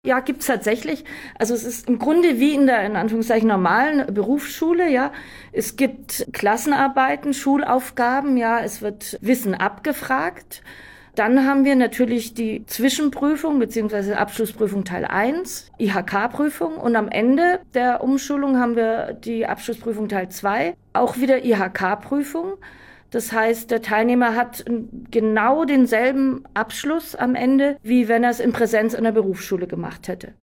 Ja, gibt's tatsächlich. Also es ist im Grunde wie in der, in Anführungszeichen, normalen Berufsschule, ja. Es gibt Klassenarbeiten, Schulaufgaben, ja. Es wird Wissen abgefragt. Dann haben wir natürlich die Zwischenprüfung bzw. Abschlussprüfung Teil 1, IHK-Prüfung. Und am Ende der Umschulung haben wir die Abschlussprüfung Teil 2, auch wieder IHK-Prüfung. Das heißt, der Teilnehmer hat genau denselben Abschluss am Ende, wie wenn er es in Präsenz in der Berufsschule gemacht hätte.